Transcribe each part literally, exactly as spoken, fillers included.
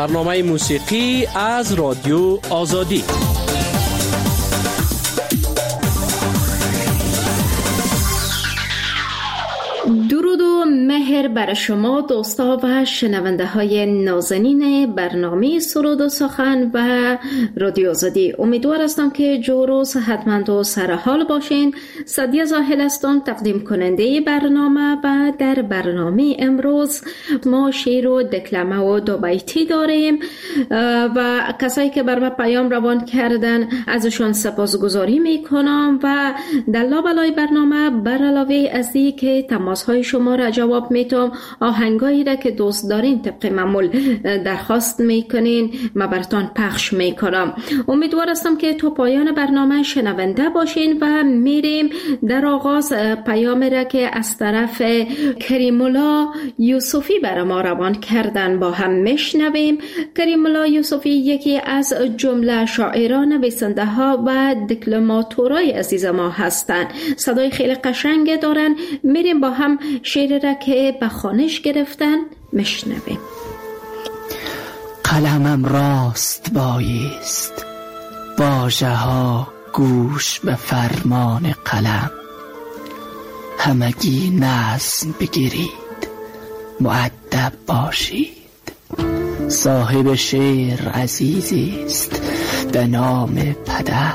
برنامه موسیقی از رادیو آزادی. درود و مهر بر شما دوستا و شنونده های نازنین برنامه سرود و سخن و رادیو آزادی. امیدوار هستم که جور و صحتمند و سرحال باشین. سعدیه زاهل هستم، تقدیم کننده برنامه، و در برنامه امروز ما شعر و دکلمه و دو بیتی داریم و کسایی که بر ما پیام روان کردن ازشون سپاسگزاری میکنم و در لابلای برنامه بر علاوه از این که تماس های شما را جواب میتم، آهنگایی را که دوست دارین طبق معمول درخواست میکنین ما براتون پخش میکنم. امیدوار هستم که تو پایان برنامه شنونده باشین و میریم در آغاز پیام را که از طرف کریم الله یوسفی بر ما روان کردن با هم میشنویم. کریم الله یوسفی یکی از جمله شاعران، نویسنده ها و دکلماتورای عزیز ما هستند. صدای خیلی قشنگ دارن. میریم با هم شعر را که به خوانش گرفتن میشنویم. قلمم راست بایست، واژه ها گوش به فرمان قلم. همگی نظم بگیرید، مؤدب باشید. صاحب شعر عزیزی است به نام پدر.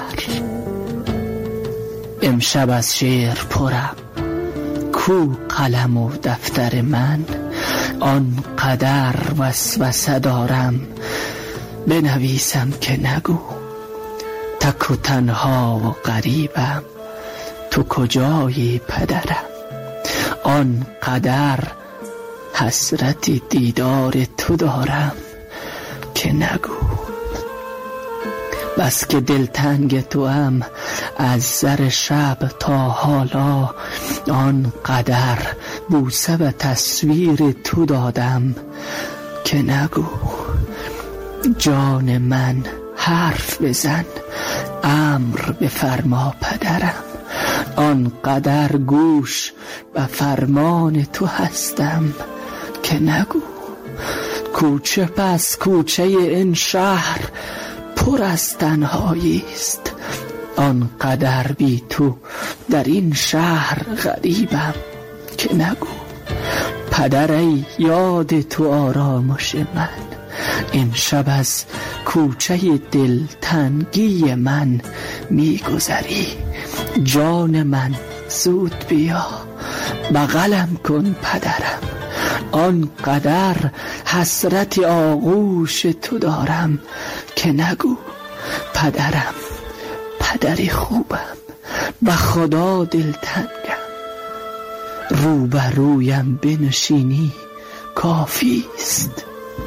امشب از شعر پرم، کو قلم و دفتر من. آن قدر وسوسه دارم بنویسم که نگو. تک و تنها و غریبم، تو کجایی پدرم. آن قدر حسرت دیدار تو دارم که نگو. بس که دلتنگ تو ام از سر شب تا حالا. آن قدر بوسه به تصویر تو دادم که نگو. جان من حرف بزن، امر بفرما پدرم. آن قدر گوش به فرمان تو هستم که نگو. کوچه پس کوچه این شهر پر از تنهایی است. آن قدر بی تو در این شهر غریبم که نگو. پدر ای یاد تو آرامش من، این شب از کوچه دل تنگی من میگذری. جان من زود بیا، بغلم کن پدرم. آن قدر حسرت آغوش تو دارم که نگو. پدرم پدری خوبم، به خدا دلتنگم. روبرویم بنشینی کافی است.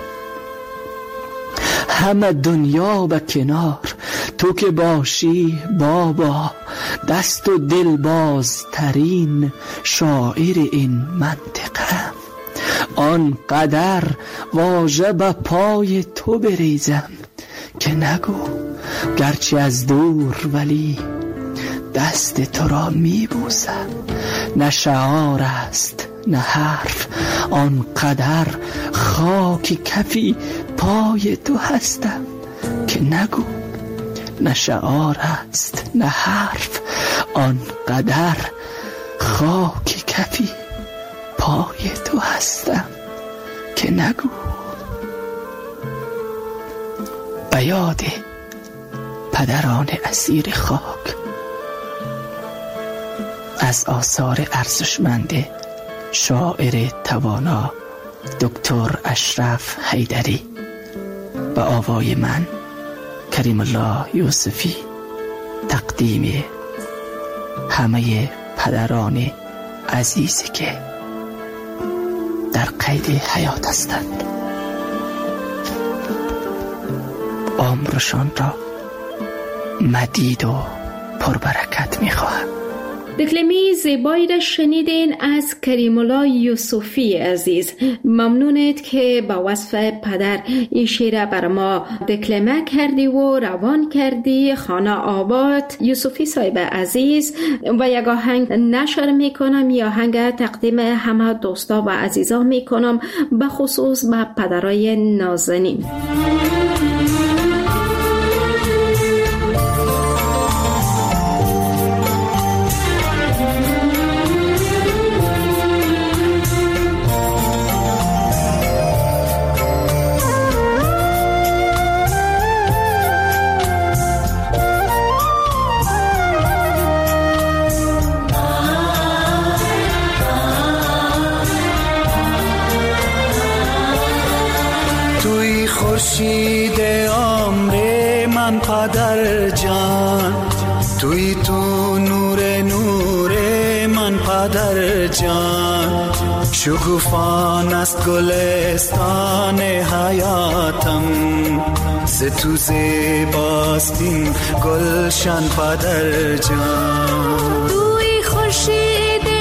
همه دنیا به کنار، تو که باشی بابا. دست و دل بازترین شاعر این منطقه. آن قدر واژه به پای تو بریزم که نگو. گرچه از دور ولی دست تو را میبوسم. نه شعار است نه حرف، آن قدر خاک کفی پای تو هستم که نگو. نه شعار است نه حرف، آن قدر خاک کفی پای تو هستم که نگو. به یاد پدران اسیر خاک از آثار ارزشمند شاعر توانا دکتر اشرف حیدری، به آوای من کریم الله یوسفی، تقدیم همه پدران عزیزی که در قید حیات هستند. عمرشان را مدید و پربرکت می‌خواهم. دکلمه زیبایی را شنیدین از کریم الله یوسفی عزیز. ممنونید که با وصف پدر این شعر را بر ما دکلمه کردی و روان کردی. خانه آباد یوسفی صاحب عزیز، و یک آهنگ نشر میکنم یا آهنگ تقدیم همه دوستا و عزیزا میکنم، به خصوص به پدرای نازنین. خورشید عمر من پدر جان، توی تو نور نور من پدر جان، شکوفان است گلستان حیاتم، ز تو زیباست این گلشن پدر جان. توی خورشید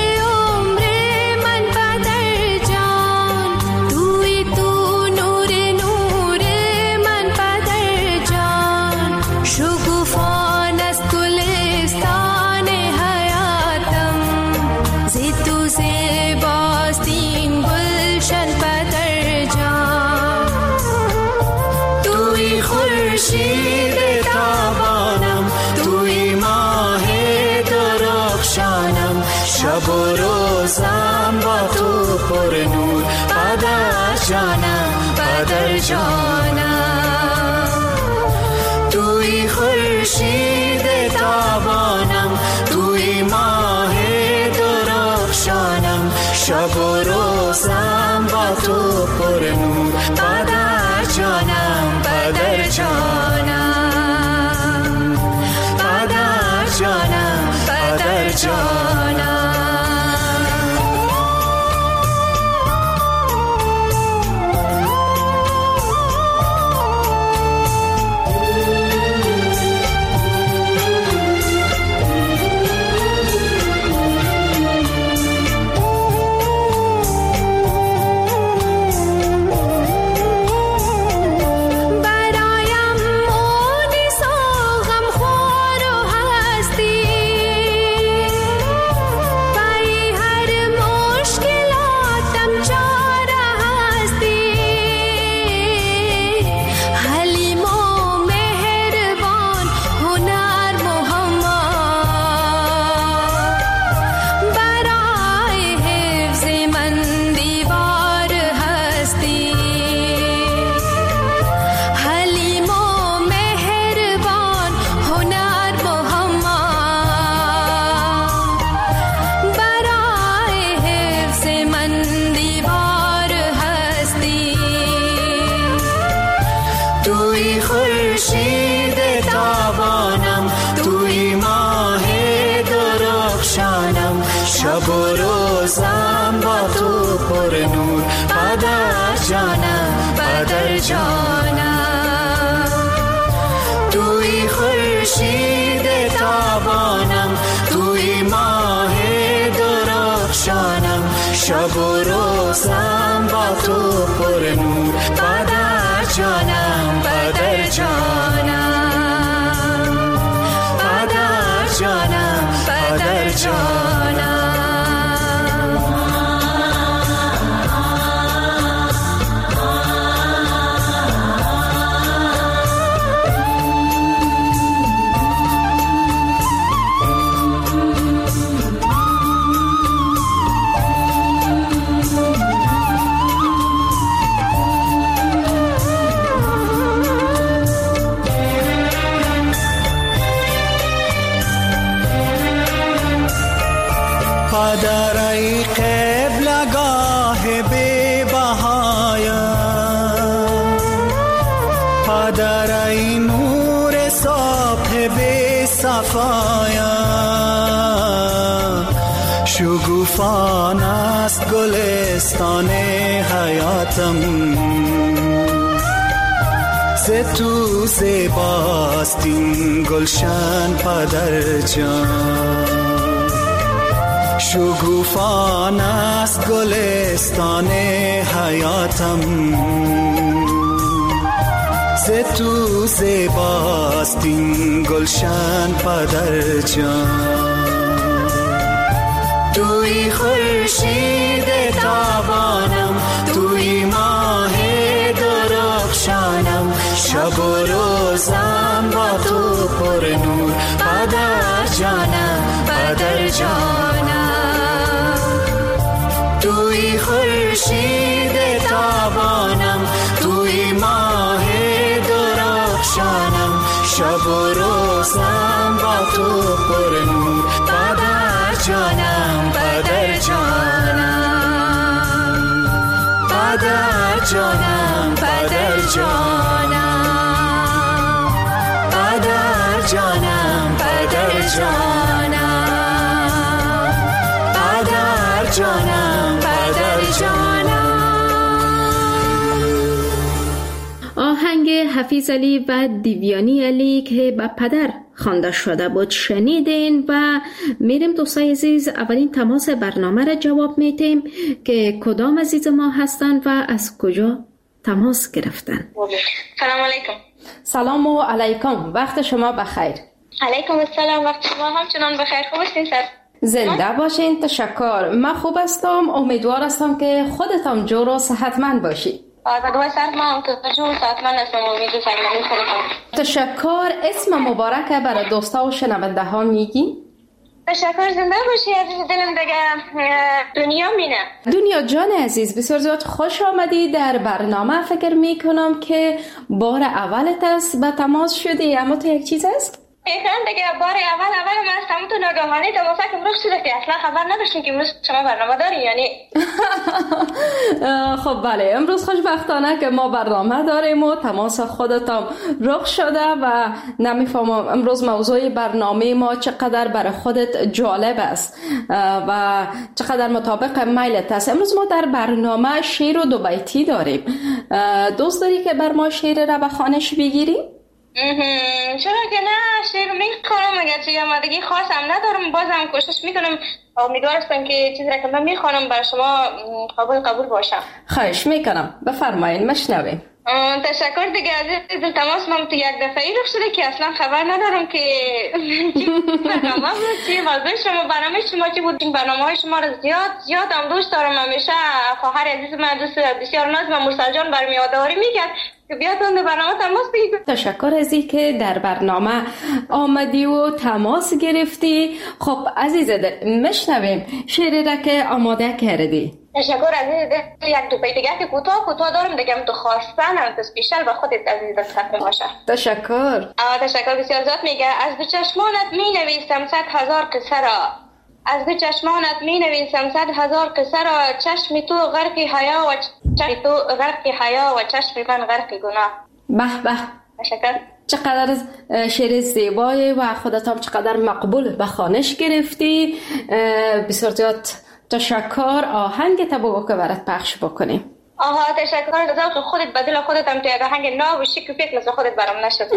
شب و روزم با تو پر نور پدر جانم پدر جانم، توی خورشید تابانم توی ماه درخشانم، شب و روزم با تو پر نور پدر جانم پدر جانم پدر جانم پدر جانم. شب و روزم با تو پر نور پدر جانم پدر جانم، توی خورشید تابانم توی ماه درخشانم، شب و روزم با تو پر نور پدر جانم پدر جانم پدر جانم پدر جانم. پدر ای قبلگاه بی بهایم، پدر ای نور صبح بی صفایم، شگوفان است گلستان حیاتم، ز تو زیباست این گلشن پدر جان. شگوفان است گلستان حیاتم، ز تو زیباست این گلشن پدر جان. توی خورشید تابانم، توی ماه درخشانم، شب و روزم با تو پر نور پدر جانم، پدر جانم. توی خورشید تابانم، توی ماه درخشانم، شب و روزم با تو پر نور پدر جانم، پدر جانم، پدر جانم، پدر جانم، پدر جانم، پدر جانم، پدر جانم، پدر جانم. آهنگ حفیظ علی و دیویانی علی که به پدر خوانده شده بود شنیدین و میریم دوستای عزیز اولین تماس برنامه را جواب میتیم که کدام عزیز ما هستن و از کجا تماس گرفتن. سلام علیکم. سلام و علیکم، وقت شما بخیر. علیکم السلام، وقت شما همچنان بخیر. خوب هستین سر؟ زنده باشین. تشکر. من خوب هستم، امیدوار هستم که خودتان جور و صحتمند باشی. آزادوی سر من تو جور صحتمند هستم، امیدوار سلامتی خودتان. تشکر. اسم مبارک برای دوستا و شنونده ها میگی؟ تشکر. زنده باشی عزیز دلم. دیگه دنیا مینه. دنیا جان عزیز، بسیار زیاد خوش آمدی در برنامه. فکر میکنم که بار اولت است به تماس شدی، اما تو یک چیز است؟ ایخان دیگه بار اول اول من از تمام تو ناگهانی تماسه که برخ شده که اصلا خبر نداشتیم که امروز شما برنامه داری یعنی. خب بله، امروز خوشبختانه که ما برنامه داریم و تماس خودتان رخ شده و نمیفهمم امروز موضوع برنامه ما چقدر برای خودت جالب است و چقدر مطابق میلت است. امروز ما در برنامه شعر و دو بیتی داریم. دوست داری که بر ما شعر را به خوانش بگیری؟ چرا که نه، شعر میخوانم اگرچه یه آمادگی خاصم ندارم، بازم کوشش میکنم. امیدوار هستم که چیزی را که من میخوانم برای شما قبول قبول باشم. خواهش میکنم، بفرمایید مشنویم. تشکر دیگه عزیز دل. تماس من تو یک دفعه رخ شده که اصلا خبر ندارم که برنامه بود چی موضوع شما، برنامه شما چی بود. برنامه های شما رو زیاد زیاد هم دوست دارم. همیشه خواهر عزیز من دوست بسیار ناز و مرسل جان برام یادآوری میکرد که بیاد اون برنامه تماس بگیرید. تشکر ازی که در برنامه آمدی و تماس گرفتی. خب عزیز دل، مشنویم شعری را که آماده کردی. تشکر عزیز دل. یک دو بیت دیگه که کوتاه کوتاه دارم دیگه، تو خواستن هم اسپیشال به خودت عزیز دل ختم باشه. تشکر. تشکر بسیار زیاد. میگه از دو چشمانت می نویسم صد هزار قصه را، از دو چشمانت می نویسم صد هزار قصه را، چشم تو غرق حیا و چشم تو غرق حیا و چشم من غرق گناه. به به. تشکر. چقدر شعر زیبایی و خودت هم چقدر مقبول به خوانش گرفتی. بسیار زیاد تشکر. آهنگ تبو که برات پخش بکنیم. آها تشکر. دزاو که خودت بدل خودت هم تو یک آهنگ ناب و شیک و پیک مثل خودت برام نشد.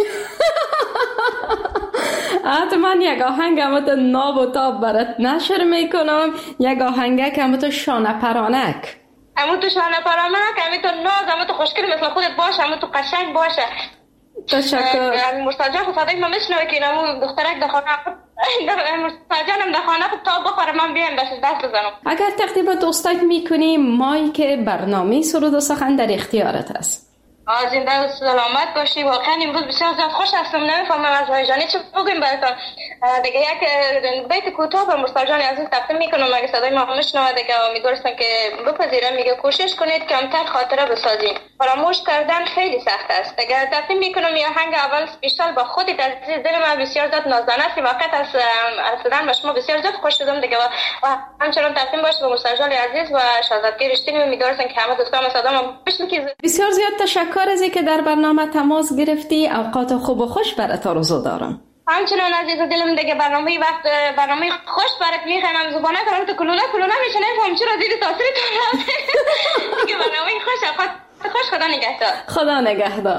حتما یک آهنگ هم تو ناب و تاب برات نشر میکنم. یک آهنگ که هم تو شانه پرانک، همو تو شانه پرانک، همو تو ناز، همو تو خوشگل مثل خودت باشه، همو تو قشنگ باشه. تشکر. مرسل جان خود صدای ما میشنوه که همو دخترک در خانه مرسل جانم در خانه خود تا بخوره من بیایم دست دست بزنم. اگر تقدیم دوستات میکنیم مایی که برنامه سرود و سخن در اختیارت است. زنده و سلامت باشی. واقعا امروز بسیار زیاد خوش هستم، نمیفهمم از هیجانی چه بگویم براتون. دیگه یک بیت کوتاه به مرسل جان عزیز تقدیم میکنم. اگه صدای ما میشنوه دیگه امیدوارم که بپذیرم. میگه کوشش کنید کمتر خاطره بسازید، فراموش کردن خیلی سخت است. دیگه تقدیم میکنم یه آهنگ اول اسپیشال با خودت عزیز دل من. بسیار زیاد نازدانه است. واقعا از رسیدن به شما بسیار زیاد خوش شدم دیگه و همچنان تقدیم باشه به مرسل جان عزیز و شاهزاده رشتینی. امیدوارم که همه دوستان صدامو بشنوید. بسیار زیاد تشکر از اینکه در برنامه تماس گرفتی. اوقات خوب و خوش برات آرزو دارم. همچنان عزیز دلم دیگه برنامه وقت برنامه خوش برات میخوام. زبانه کنم تو کلونه کلونه میشه، نفهم چرا زیر تاثیر تو دیگه برنامه خوش. اوقات خوش. خدا نگهدار. خدا نگهدار.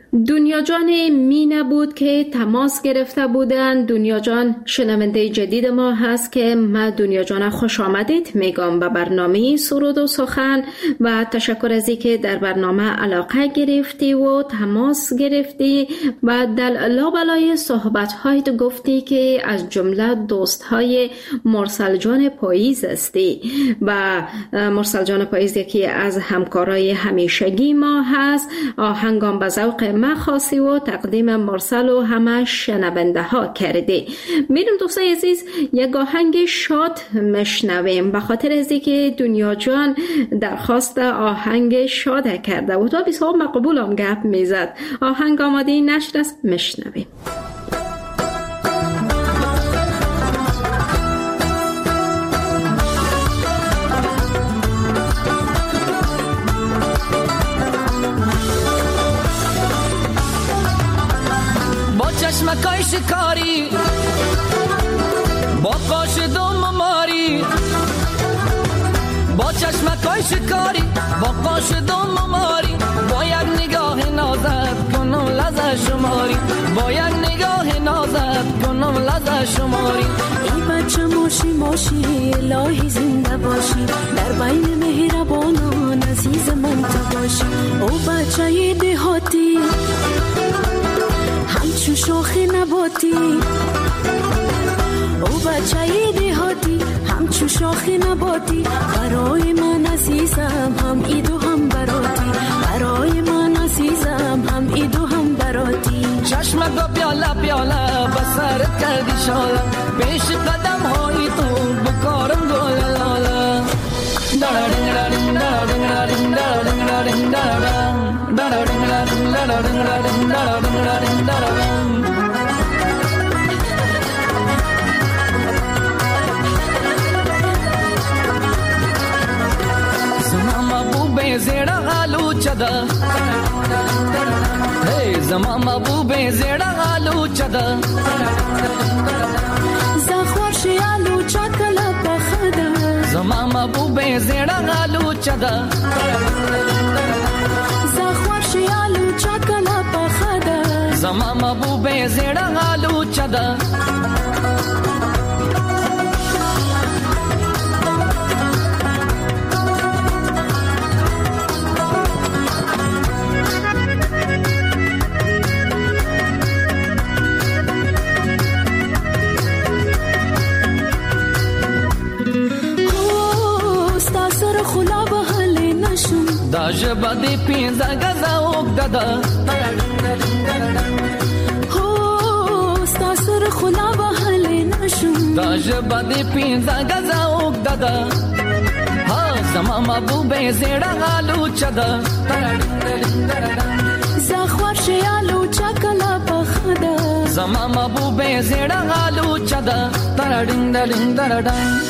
دنیا جان مینه بود که تماس گرفته بودن. دنیا جان شنونده جدید ما هست که من دنیا جان خوش آمدید میگم به برنامه سرود و سخن و تشکر از اینکه در برنامه علاقه گرفتی و تماس گرفتی و در لابلای صحبت های تو گفتی که از جمله دوست های مرسل جان پاییز هستی و مرسل جان پاییز یکی از همکارای همیشگی ما هست. آهنگام به ذوق ما خاصی و تقدیم مرسل و همه شنونده ها کرده. میرم دوستای عزیز یک آهنگ شاد مشنویم به خاطر از اینکه دنیا جان درخواست آهنگ شاد کرده و تا بیسا مقبولم گپ میزد. آهنگ آماده نشد است، مشنویم. چشمکای شکاری با قاش دوم ماری، با چشمکای شکاری با قاش دوم ماری، با یک نگاه نازت کنم لذت شماری، با یک نگاه نازت کنم لذت شماری. ای بچه ماشی ماشی الهی زنده باشی، در بین مهربانان عزیز من تو باشی. او بچه دهاتی همچون شاخ نباتی، او بچه دهاتی همچون شاخ نباتی، برای من عزیزم هم ایدو هم براتی، برای من عزیزم هم ایدو هم براتی. چشمگا پیاله پیاله بسرت کردی شاله، پیش قدم های تو بکارم گل لاله. دارنگ دارنگ دارنگ دارنگ دارنگ دارنگ دارنگ دارنگ دارنگ دارنگ دارنگ دارنگ. زما محبوب زیرا آلو چدا، hey زما محبوب زیرا آلو چدا، زخورشی آلو چکلا پخدا، زما محبوب زیرا آلو چدا، زخورشی آلو چکلا پخدا، زما محبوب زیرا آلو چدا. داج بدی پینزا گزا اوک دادا، هو ستاسر خلا بحلی نشون، داج بدی پینزا گزا اوک دادا، ها زما محبوب زیرا آلو چدا، زخورشی آلو چکلا پخدا، زما محبوب زیرا آلو چدا، تردنگ دردنگ دردنگ.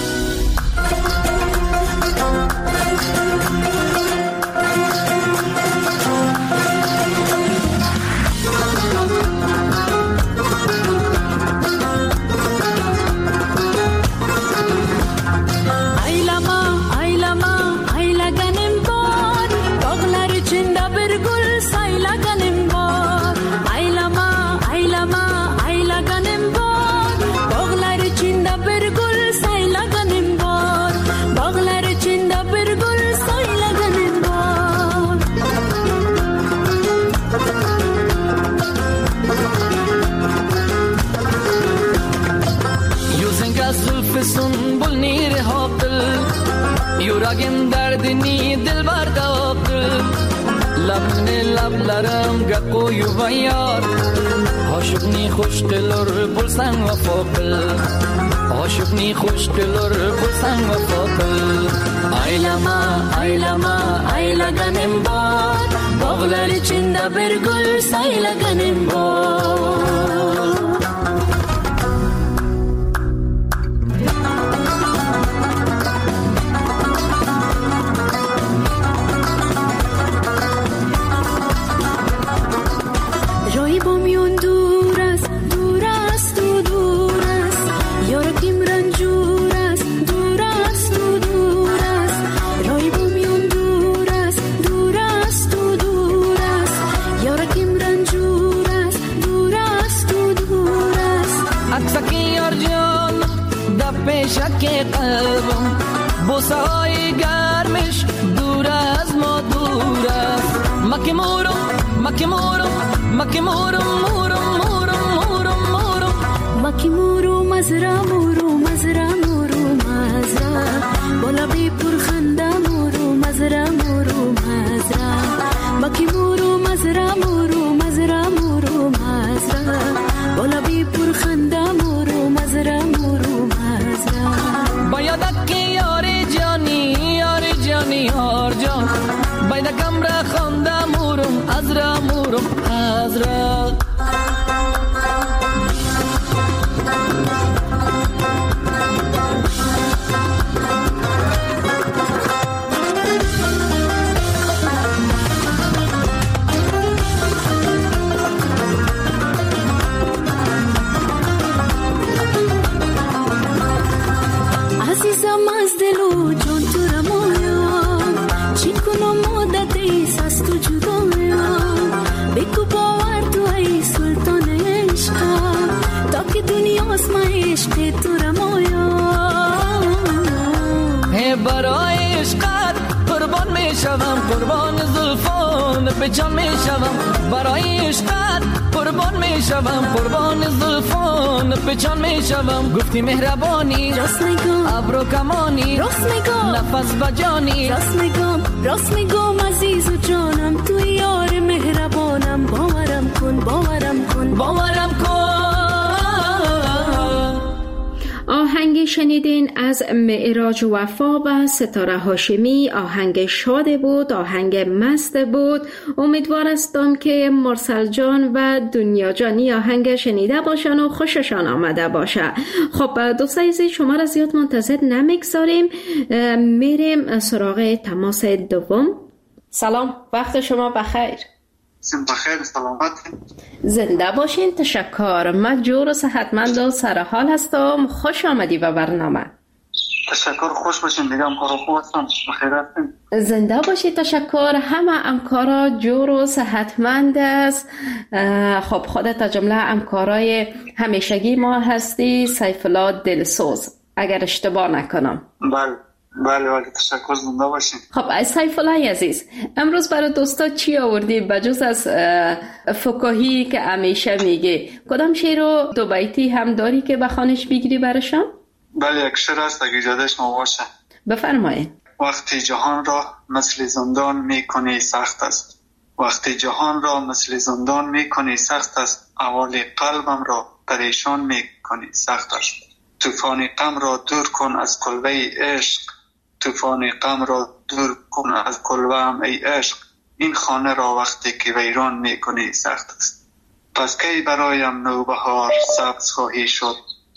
سنبول نیر حاقل یوراگم دردنی دل برداقل، لبن لبلرم گقوی و یار، عاشقنی خوش دلر بلسن و فاقل، عاشقنی خوش دلر بلسن و فاقل. ایلما ایلما ایلگنم باد، باغلر چنده برگل سایلگنم باد. رنجو یار جان در پیشک قلبم، بوسه های گرمش دور از ما دور است. مکی مورم مکی مورم مکی مورم مورم مورم مورم مورم مکی مورو مزرا مورو مزرا مورو مزرا بالا بی پر خنده مورو مزرا مورو مزرا مکی مورو مزرا مورو مزرا مورو مزرا بالا بی پر خنده مورو مزرا مورو مزرا باید که یاری جانی یاری جانی یار جان باید کم را خنده مورم از را مورم از را عزیزم از دلو جان تو را مایم، چی کنم مدت ایست از تو جدایم، بگو باور تو ای سلطان عشقم، تا که دنیاست من عشق تو را مایم. برای عشقت قربان می شوم، قربان زلفان به جان می شوم. برای عشقت قربان می شوم، قربان زلفان به جان می شوم. گفتی مهربانی راست میگم، ابرو کمانی راست میگم، نفس بجانی راست میگم، راست میگم عزیز و جانم، تو یار مهربانم. باورم کن باورم کن باورم کن. آهنگ شنیدین از معراج وفا و ستاره هاشمی. آهنگ شاد بود، آهنگ مست بود. امیدوار هستم که مرسل جان و دنیا جانی آهنگ شنیده باشن و خوششان آمده باشه. خب دوستای عزیز، شما را زیاد منتظر نمیگذاریم، میریم سراغ تماس دوم. سلام، وقت شما بخیر. بخیر، سلامت. زنده باشین. تشکر. من جور و صحتمند و سرحال هستم. خوش آمدی به برنامه. تشکر، خوش باشین. دیگه همکارا خوب هستم، بخیر هستیم. زنده باشی. تشکر. همه همکارا جور و صحتمند است. خب خودت از جمله همکارای همیشگی ما هستی، سیف الله دلسوز، اگر اشتباه نکنم. بله بله بله، تشکر، زنده باشین. خب از سیف الله عزیز، امروز برای دوستا چی آوردی بجز از فکاهی که همیشه میگه؟ کدام شعر و دو بیتی هم داری که بخوانش بگیری برشان؟ بله، یک شعر هست اگه اجازهش ما باشه. بفرمایید. وقتی جهان را مثل زندان میکنی سخت است، وقتی جهان را مثل زندان میکنی سخت است، احوال قلبم را پریشان میکنی سخت است. طوفان غم را دور کن از کلبه عشق، طوفان غم را دور کن از کلبه‌ام ای عشق، این خانه را وقتی که ویران میکنی سخت است. پس کی برایم نوبهار سبز خواهی شد،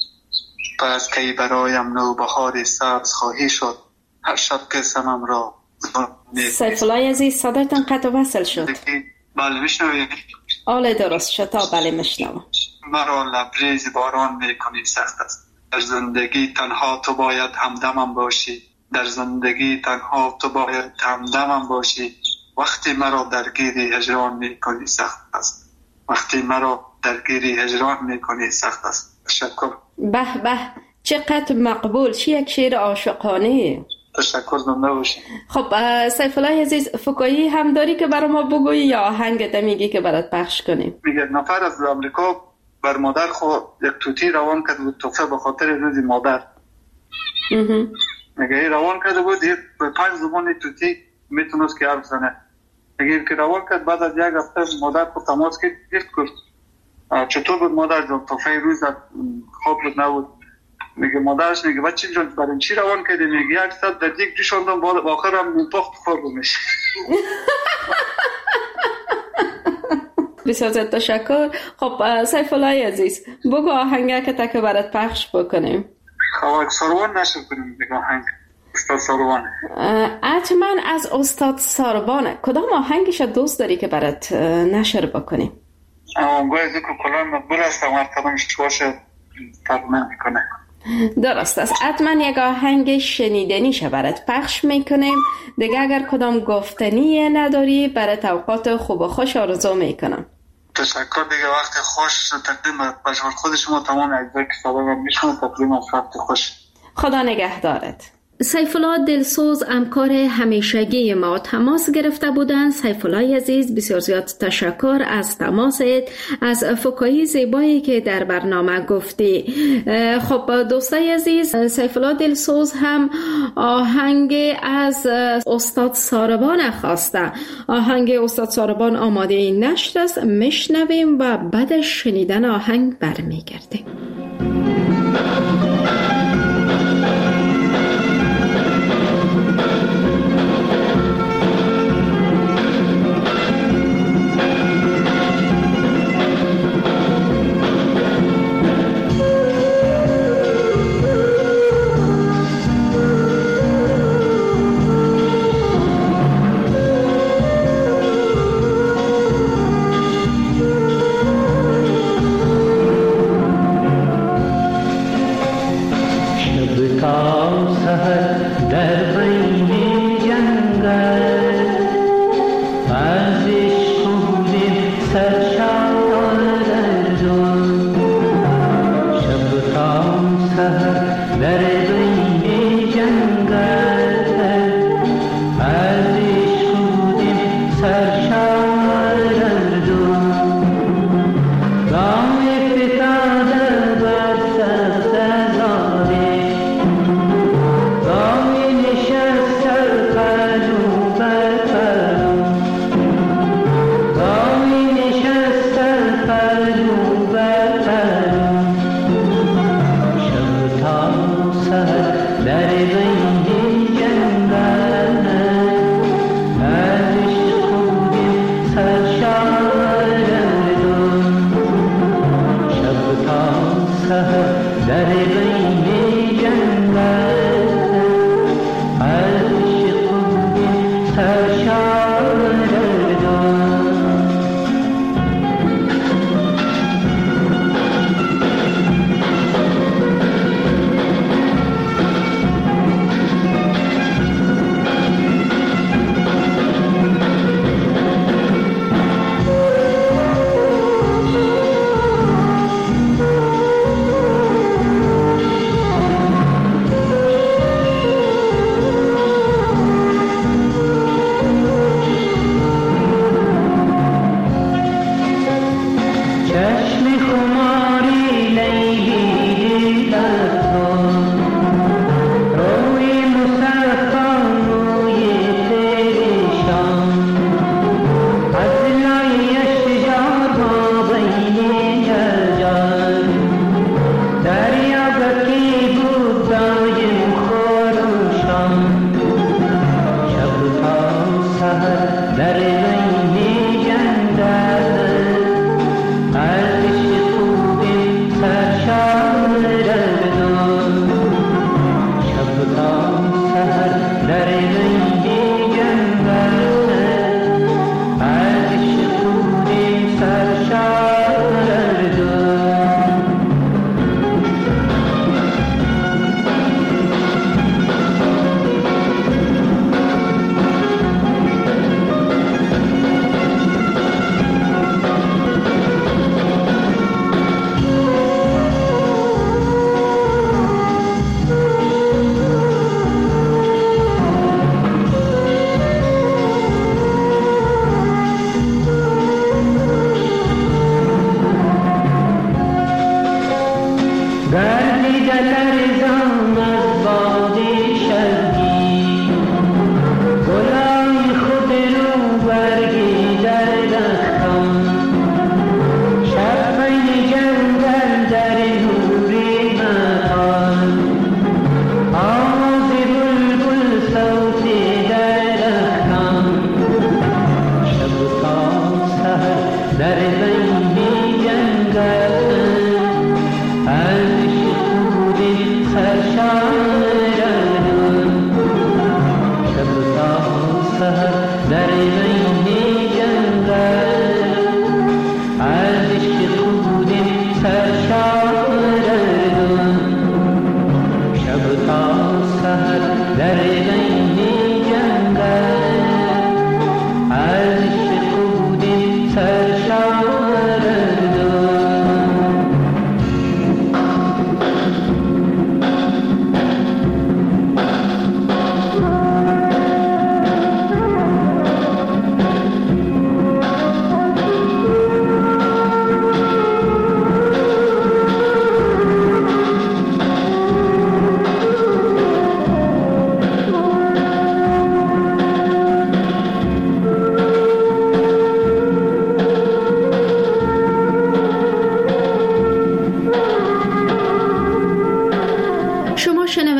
پس کی برایم نوبهار سبز خواهی شد، هر شب که سمم را سیف الله عزیز، صدایتان قطع وصل شد. بله میشنوید؟ آله درست شد، تا بله میشنوم. مرا لبریز باران میکنی سخت است، در زندگی تنها تو باید همدمم باشی، در زندگی تنها تو باید همدمم باشی، وقتی مرا درگیری هجران میکنی سخت است، وقتی مرا درگیری هجران میکنی سخت است. تشکر. به به، چقدر مقبول. چی یک شعر عاشقانه. تشکر، زنده باشی. خب سیف الله عزیز، فکاهی هم داری که برای ما بگویی یا آهنگت میگی که برات پخش کنیم؟ میگه نفر از امریکا بر مادر خود یک توتی روان کرده بود، تحفه به خاطر روز مادر. میگه روان کرده بود، به پنج زبان توتی میتونست که حرف زنه. میگه که روان کرد، بعد از یک هفته مادر خود تماس کرد، گفت چطور بود مادر جان، تحفه روز خواب بود نبود؟ میگه مادرش میگه بچه جان برای چی روان کردی؟ میگه یک ساعت در دیگ جوشاندم، بعد آخر هم منپخت خوردمش. بسیار زیاد تشکر. خب سیف الله عزیز، بگو آهنگه که تک برات پخش بکنیم. خب ساروان نشر کنیم دیگه. آهنگ استاد ساروان. حتما از استاد ساروان. کدام آهنگش دوست داری که برات نشر بکنیم؟ آهنگای از که کلان مقبول است، اما کدامش باشه تقمن میکنه. درست است. حتما یک آهنگ شنیدنیش برات پخش میکنیم دیگه. اگر کدام گفتنی نداری برات اوقات خوب و خوش آرزو میکنم. تشکر. دیگه وقت خوش تقدیم بشور خود شما تمام اجزای کتابه و میشون تقدیم از وقت خوش. خدا نگهدارت. سیف الله دلسوز همکار همیشگی ما تماس گرفته بودند. سیف الله عزیز بسیار زیاد تشکر از تماست، از فکایی زیبایی که در برنامه گفتی. خب دوستای عزیز، سیف الله دلسوز هم آهنگ از استاد ساربان خواسته. آهنگ استاد ساربان آماده نشر است، میشنویم و بعد شنیدن آهنگ برمیگردیم. Shine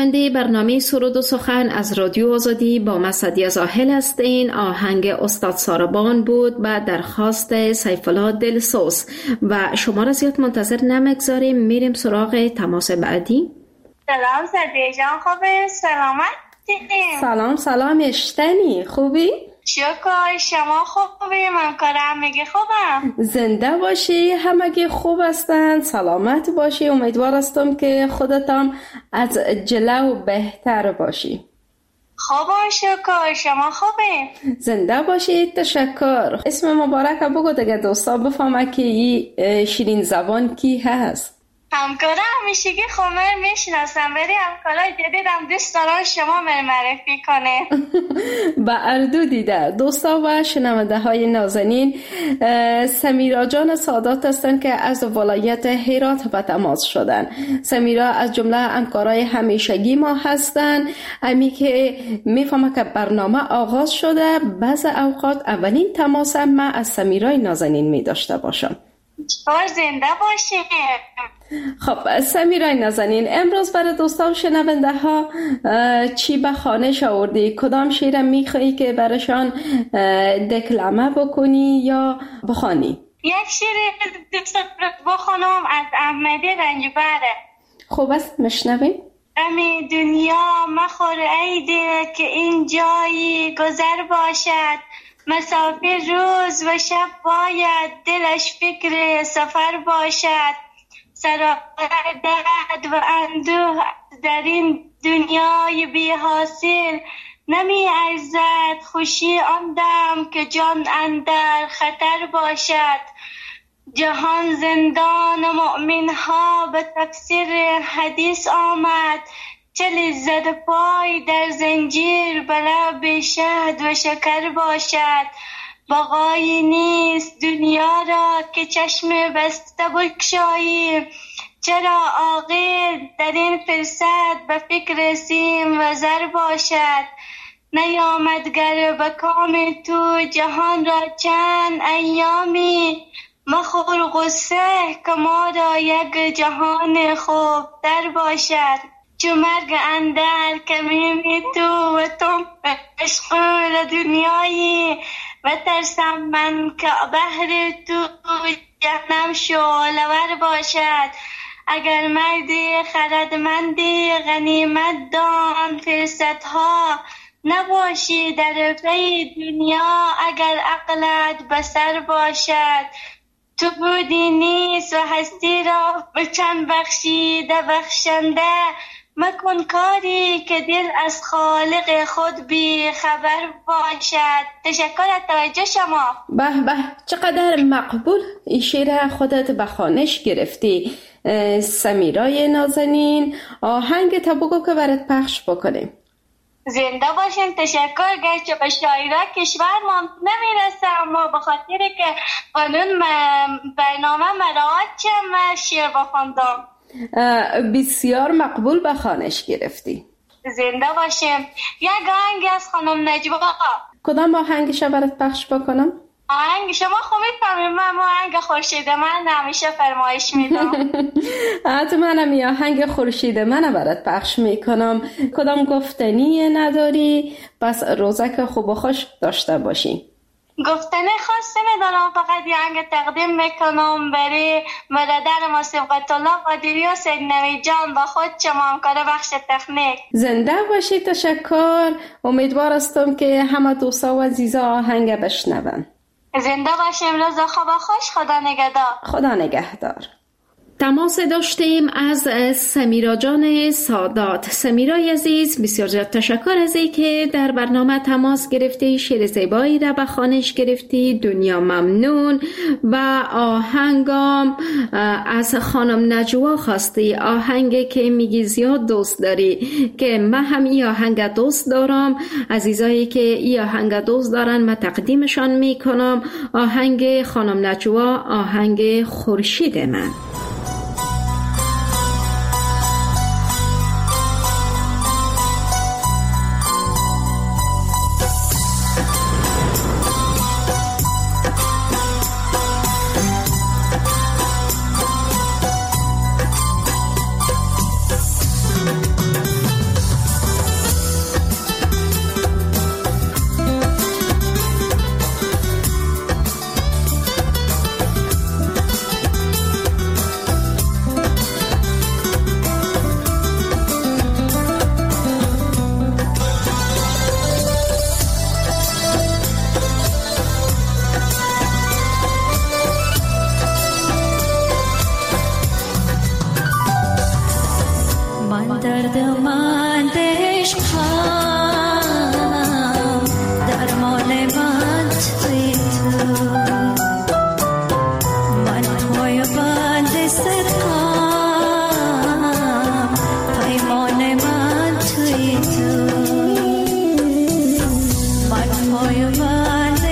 شنونده برنامه سرود و سخن از رادیو آزادی با من سعدیه زاهل هستین. آهنگ استاد ساربان بود با درخواست سیف‌الله دلسوز و شما را زیاد منتظر نمگذاریم، میریم سراغ تماس بعدی. سلام سعدیه جان، خوبه؟ سلامت؟ سلام سلام اشتنی، خوبی؟ شکر، شما خوبی؟ من کارم میگه خوبم. زنده باشی، همگی خوب هستند، سلامت باشی. امیدوار هستم که خودتان از جلو بهتر باشی. خوبم شکر، شما خوبی؟ زنده باشی، تشکر. اسم مبارک بگو دیگه دوستا بفهمه که این شیرین زبان کی هست. همکارا همیشگی خمر میشناسم، ولی همکارای جدیدم دوست دارن شما من معرفی کنه. با اردو دیده دوستا و شنونده های نازنین، سمیرا جان سادات هستند که از ولایت هرات به تماس شدن. سمیرا از جمله همکارای همیشگی ما هستند. امی که میفهمه که برنامه آغاز شده، بعض اوقات اولین تماس ما از سمیرای نازنین می داشته باشم. بار زنده باشی. خب سمیرای نازنین، امروز برای دوستان و شنونده ها چی به خوانش آوردی؟ کدام شعر میخوایی که براشان دکلمه بکنی یا بخوانی؟ یک شعر دوست بخونم از احمدی رنجبره. خوب است، مشنویم. امی دنیا مخور ای دل که این جایی گذر باشد، مسافر روز و شب باید دلش فکر سفر باشد. سراسر درد و اندوه در این دنیای بی حاصل، نمی ارزد خوشی آن دم که جان اندر خطر باشد. جهان زندان مؤمن ها به تفسیر حدیث آمد، چه لذت پای در زنجیر به لب شهد و شکر باشد. بقایی نیست دنیا را که چشم بسته بگشایی، چرا عاقل در این فرصت به فکر سیم و زر باشد. نیامد گر به کام تو جهان را چند ایامی، مخور غصه که ما را یک جهان خوب در باشد. چو مرگ اندر کمینی تو و تو مشغول دنیایی، و ترسم من که بهر تو جهنم شعله‌ور باشد. اگر مردی خردمندی غنیمت دان فرصتها، نباشی در پی دنیا اگر عقلت بسر باشد. تو بودی نیست و هستی را به چند بخشیده بخشنده، مکن کاری که دل از خالق خود بی خبر باشد. تشکر از توجه شما. به به، چقدر مقبول این شعر خودت به خوانش گرفتی. سمیرای نازنین، آهنگ تا بگو که برات پخش بکنیم. زنده باشیم. تشکر. گرچه به شاعرها کشور ما نمیرسه، اما به خاطر که قانون برنامه مراعات چم شعر بخوندم. بسیار مقبول به خوانش گرفتی. زنده باشیم. یک آهنگ از خانم نجوا. کدام آهنگش برات پخش بکنم؟ آهنگ شما خوب میفهمید، من آهنگ خورشید من همیشه فرمایش میدم. حتما هم آهنگ خورشید من برات پخش میکنم. کدام گفتنی نداری؟ پس روزک خوب و خوش داشته باشی. گفتنی خاصی ندارم، فقط یه آهنگ تقدیم میکنم برای برادر ما صبغت الله قادری و سید نوید جان، با خود شما همکار بخش تکنیک. زنده باشی. تشکر. امیدوار هستم که همه دوستا و عزیزا آهنگ بشنون. زنده باشیم. روز خوب و خوش. خدا نگهدار. خدا نگهدار. تماس داشتیم از سمیرا جان سادات. سمیرای عزیز، بسیار زیاد تشکر از این که در برنامه تماس گرفتی، شعر زیبایی را به خوانش گرفتی. دنیا ممنون. و آهنگام از خانم نجوا خواستی، آهنگ که میگی زیاد دوست داری، که من هم این آهنگ دوست دارم. عزیزایی که این آهنگ دوست دارن من تقدیمشان میکنم. آهنگ خانم نجوا، آهنگ خورشید من. من درد من عشقم، درمان من توی تو، من پای بند صدقم، پیمان من توی تو، من پای بند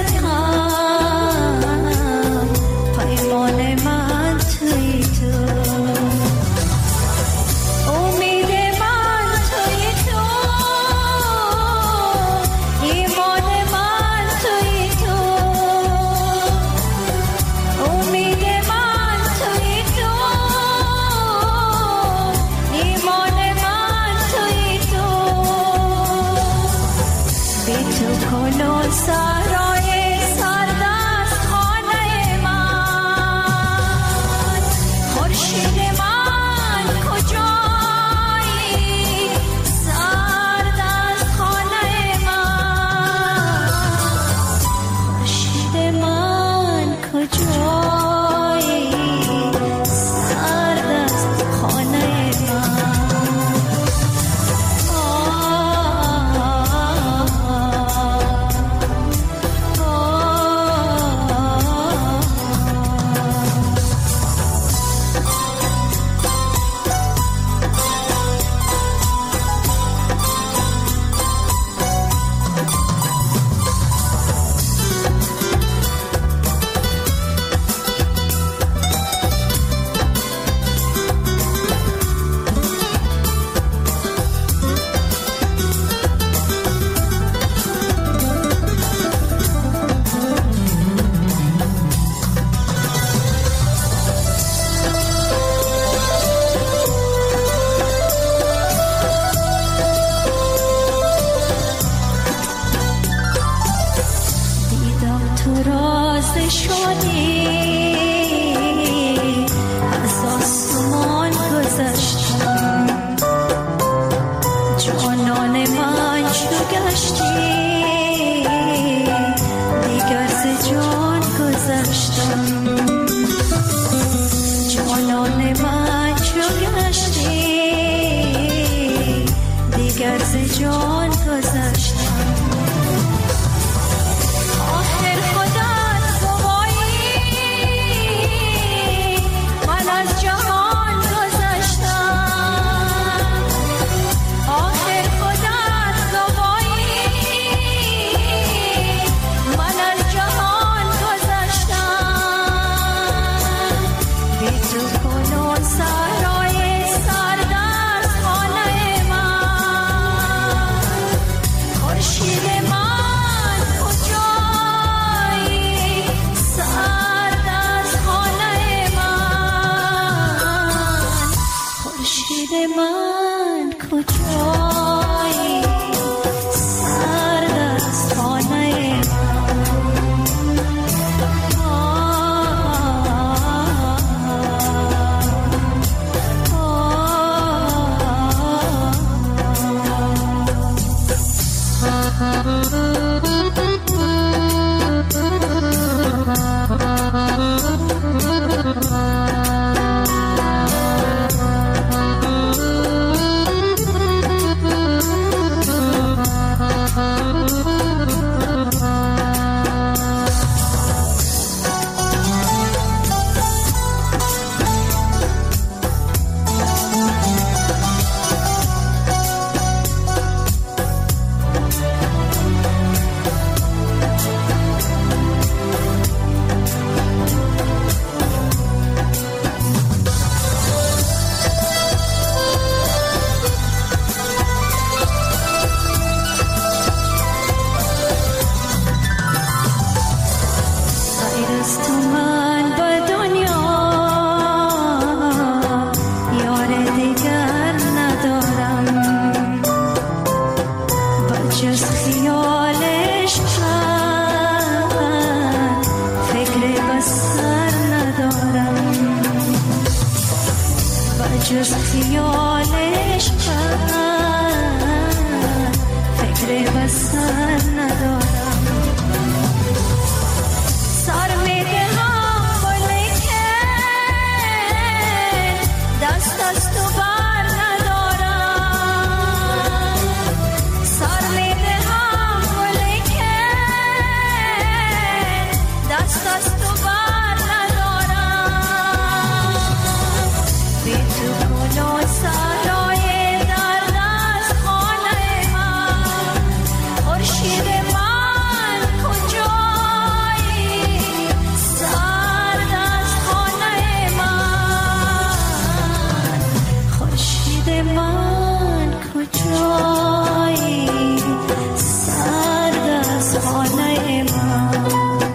صدقم، پیمان من توی تو. جز خیالش فکر بسر ندارم. سر میدهم ولی که دست از تو بر ندارم. من کجایی سرد از خانه من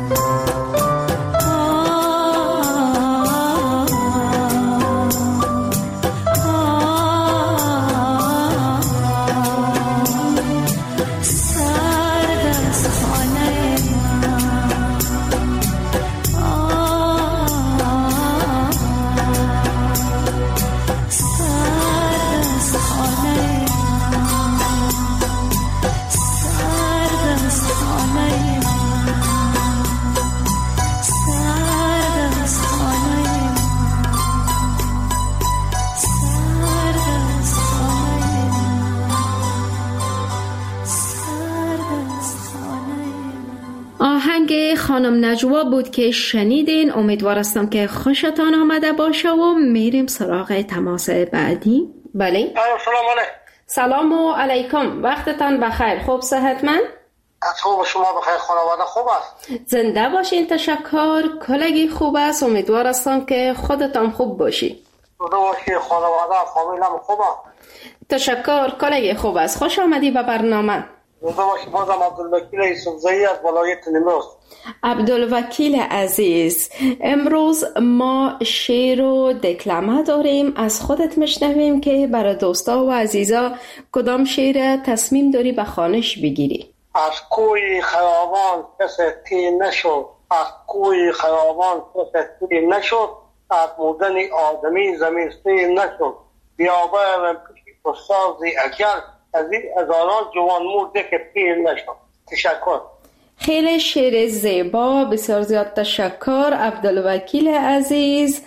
خانم نجوا بود که شنیدین. امیدوار هستم که خوشتان آمده باشه و میریم سراغ تماس بعدی. بله سلام علیکم. سلام و علیکم، وقتتان بخیر. خوب صحتمند؟ خوب، شما بخیر؟ خانواده خوب است؟ زنده باشین. تشکر. کلگی خوب است. امیدوار هستم که خودتان خوب باشی. زنده باشی. خانواده فامیلم خوب است؟ تشکر. کلگی خوب است. خوش آمدی به برنامه. زنده باشی. بازم عبدالوکیل یوسفزایی از ولایت نیمروز. عبدالوکیل عزیز، امروز ما شعر و دکلمه داریم. از خودت میشنویم که برای دوستا و عزیزا کدام شعر تصمیم داری به خوانش بگیری؟ از کوی خیابان کس تی نشد، از کوی خیابان کس تی نشد، از مردن آدمی زمین سی نشد، بیابه و پیشی پرسازی اگر از این هزاران جوان مرده که پیر نشد. تشکر. خیلی شعر زیبا، بسیار زیاد تشکر عبدالوکیل عزیز.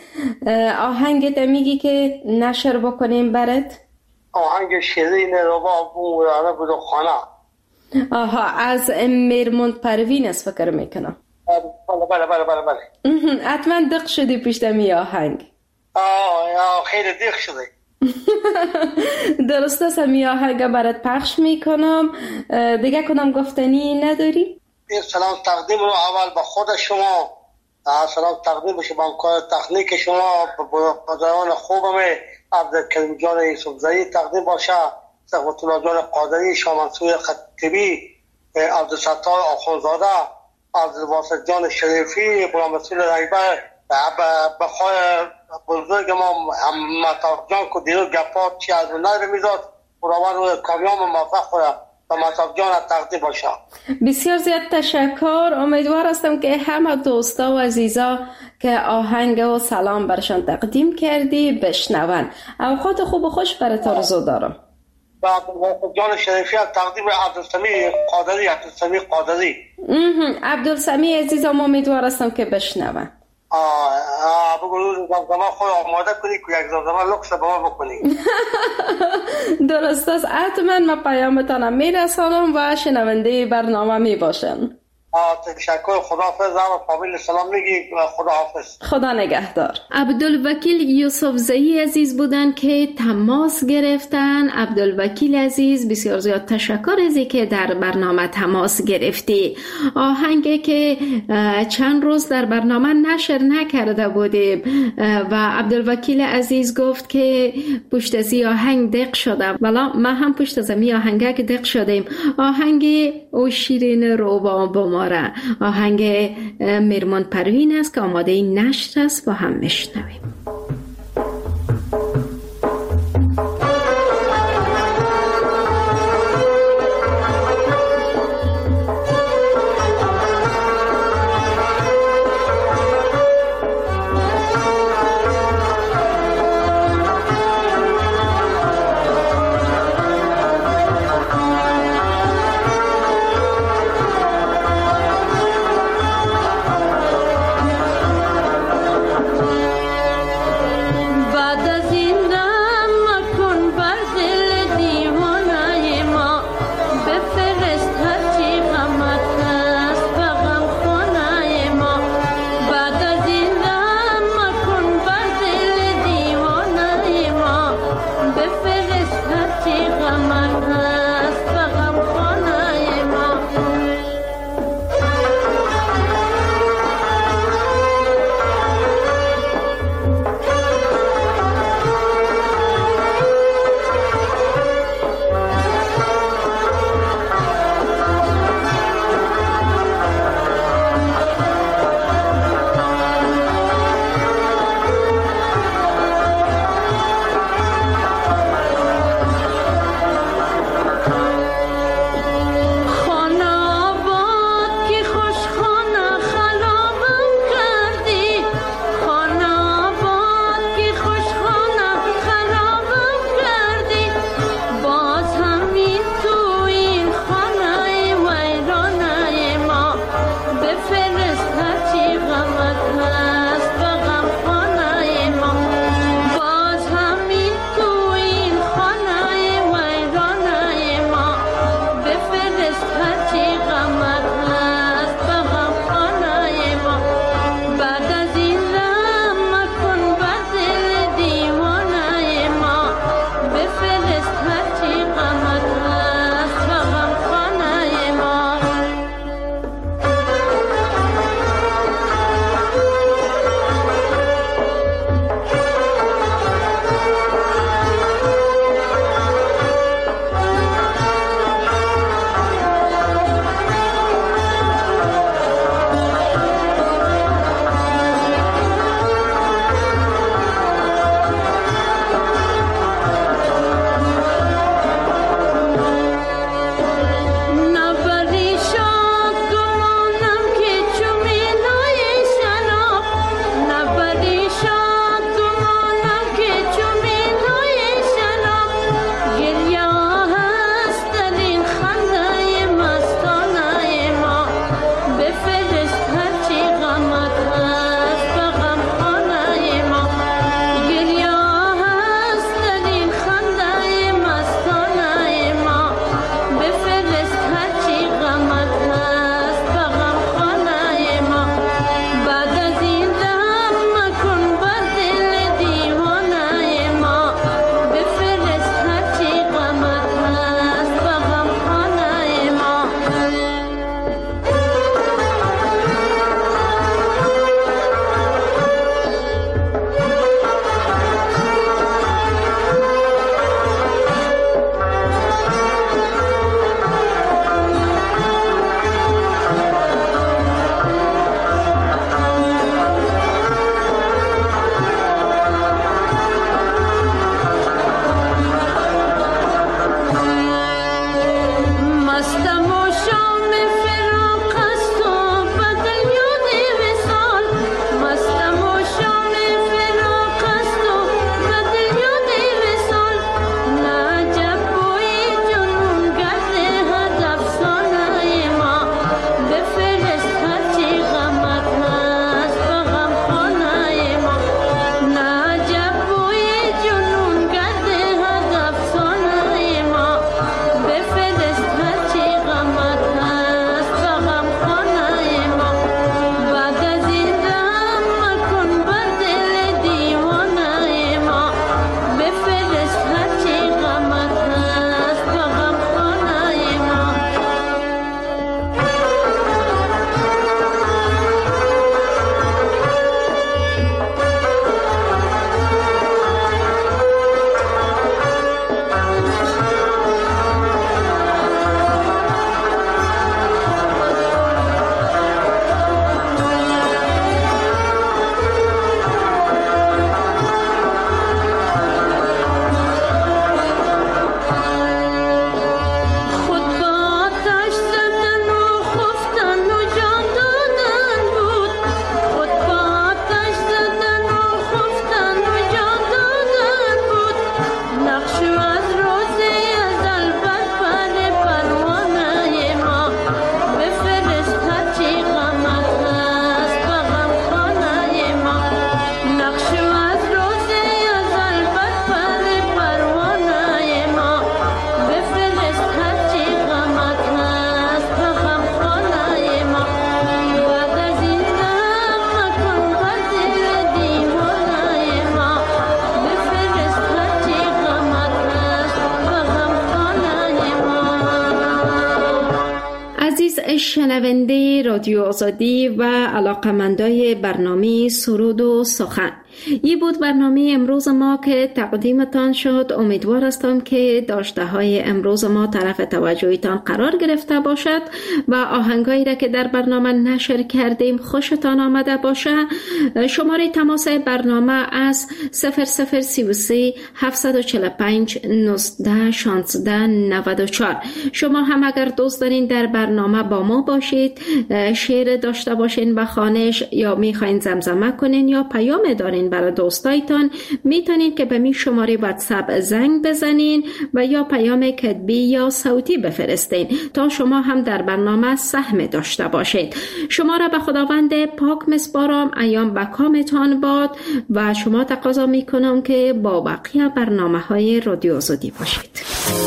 آهنگت میگی که نشر بکنیم برات؟ آهنگ شیرین ربا بومرانه بود خانه. آها، از میرموند پروین است فکر میکنم. بله بله بله بله بله. حتما دق شدی پشت می آهنگ. آه خیلی دق شده. درست است. می آهنگ برات پخش میکنم. دیگه کنم گفتنی نداری؟ سلام تقدیم رو اول به خود شما، سلام تقدیم بشه به همکار تکنیک شما، بزرگان خوبمه عبدالکریم جان یوسفزایی تقدیم باشه، صفوت الله جان قادری، شاه منصور خطیبی، عبدالستار آخونزاده، عبدالواسط جان شریفی، غلام رسول رنگبر، بخواه بزرگ ما مطاف جان که دیرو گفات چی از نظر میداد خداوند روی کامیاب موفق خورد و مطاف جان تقدیم باشه. بسیار زیاد تشکر. امیدوار هستم که همه دوستا و عزیزا که آهنگ و سلام برشان تقدیم کردی بشنون. اوقات خوب و خوش برات آرزو دارم. و عبدالواسط جان شریفی تقدیم عبدالسمیع قادری. عبدالسمیع قادری عبدالسمیع عزیزم امیدوار هستم که بشنون. آه آه بگو روز زمزمه خود آماده کنی که یک زمزمه لکس با ما بکنی. درست است. حتما من پیامتانم میرسانم و شنونده برنامه میباشن. تشکر. خداحافظ. و فامیل سلام میگی. خداحافظ. خدا نگهدار. عبدالوکیل یوسفزایی عزیز بودن که تماس گرفتن. عبدالوکیل عزیز بسیار زیاد تشکر ازی که در برنامه تماس گرفتی. آهنگی که چند روز در برنامه نشر نکرده بودیم و عبدالوکیل عزیز گفت که پشت از آهنگ دق شده. والا ما هم پشت از آهنگ که دق شدیم. آهنگ او شیرین روبا با آهنگ میرموند پروین است که آماده نشر است و هم میشنویم. شنونده رادیو آزادی و علاقمندای برنامه سرود و سخن، یه بود برنامه امروز ما که تقدیمتان شد. امیدوار هستم که داشته های امروز ما طرف توجهتان قرار گرفته باشد و آهنگایی را که در برنامه نشر کردیم خوشتان آمده باشه. شماره تماس برنامه از صفر صفر سی و سه هفتصد و چهل و پنج نوزده شانزده نود و چهار. شما هم اگر دوست دارین در برنامه با ما باشید، شعر داشته باشین به خوانش یا میخواین زمزمه کنین یا پیام دارین برای دوستایتان، میتونین که به می شماره واتساپ زنگ بزنین و یا پیام کتبی یا صوتی بفرستین تا شما هم در برنامه سهم داشته باشید. شما را به خداوند پاک مسپارم، ایام به کامتان باد و شما تقاضا میکنم که با بقیه برنامه های رادیو آزادی باشید.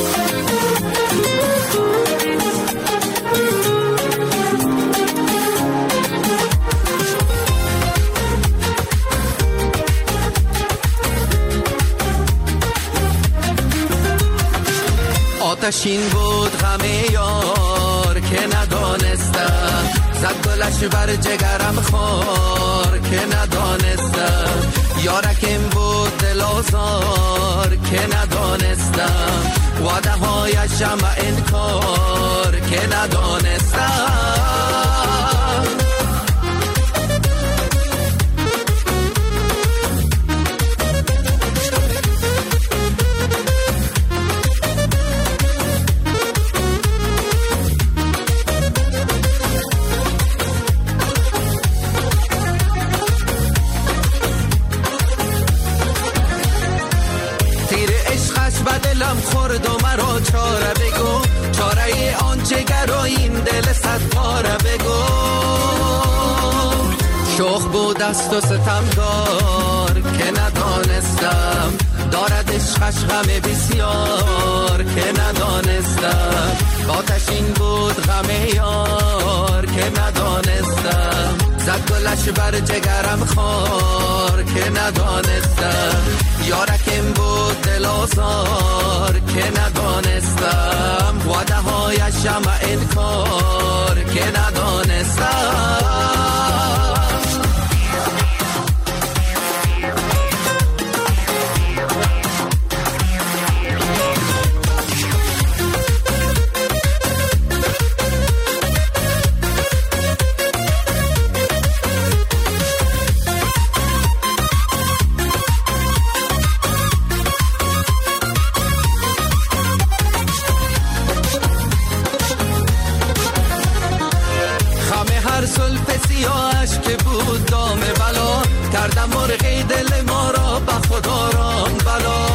آتشین بود غم یار که ندانستم، زد گلش بر جگرم خار که ندانستم. یارکم بود دل آزار که ندانستم، وعده هایش جمع انکار که ندانستم. دلم خورد و مرا چاره بگو، چاره آن جگر و این دل صد پاره بگو. شوخ بود است و ستمگار که ندانستم، دارد عشقش غم بسیار که ندانستم. آتشین بود غم یار که ندانستم، زد گلش بر جگرم خار که ندانستم. یارکم بود دل آزار که ندانستم، وعده هایش جمع انکار که ندانستم. کردم مرغی دل ما را به خدا رام بلا.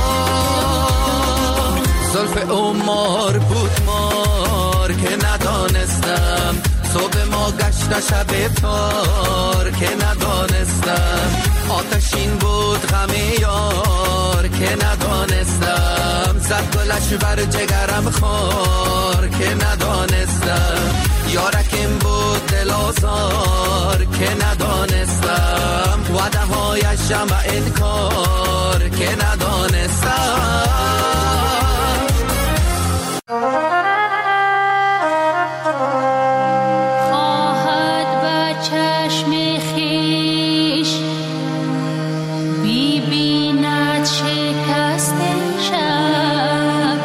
زلف او مار بود مار که ندانستم، صبح ما گشت شب تار که ندانستم. آتشین بود غم یار که ندانستم، زد گلش بر جگرم خار که ندانستم. یارکم بود دل آزار که ندانستم، وعده هایش جمع انکار که ندانستم. خواهد به چشم خویش ببیند شکست شب،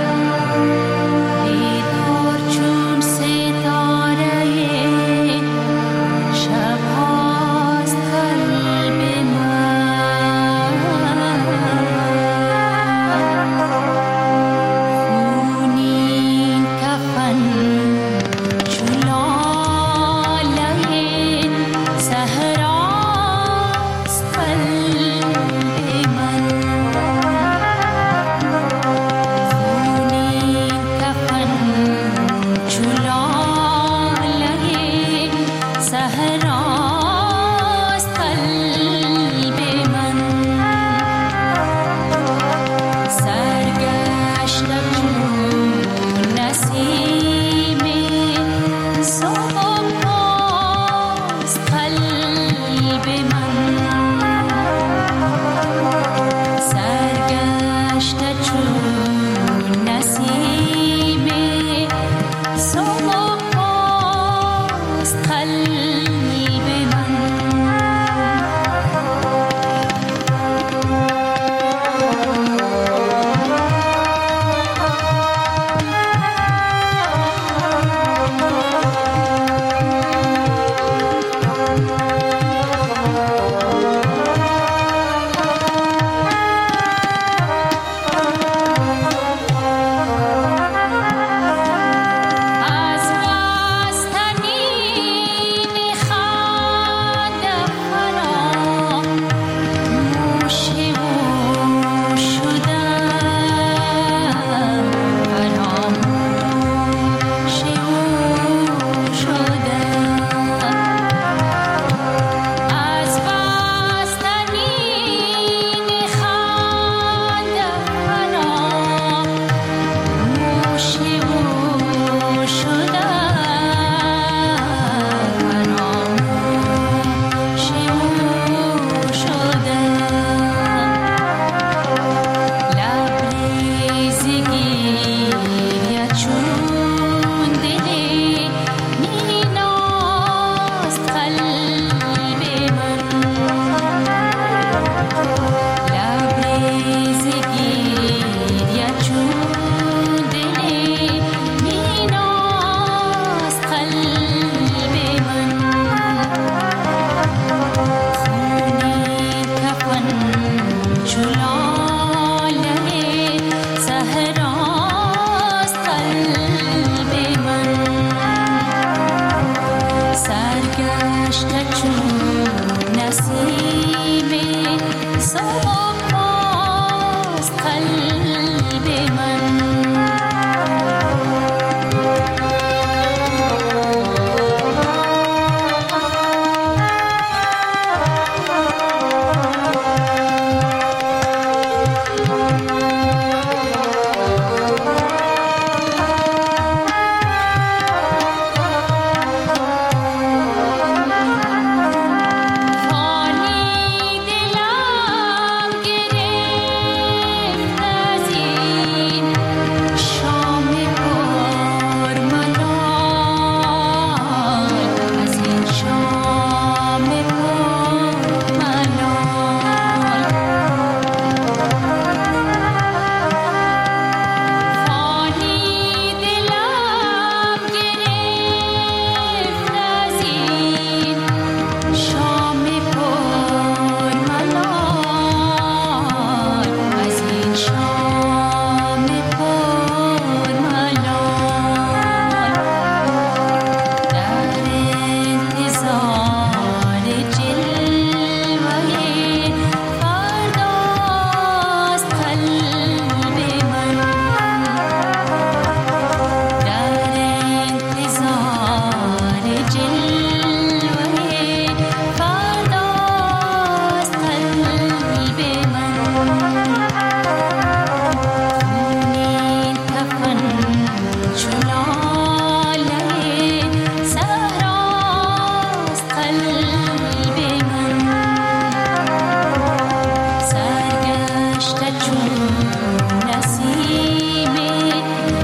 بیدار چون ستاره شب هاست قلب من.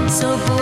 صبح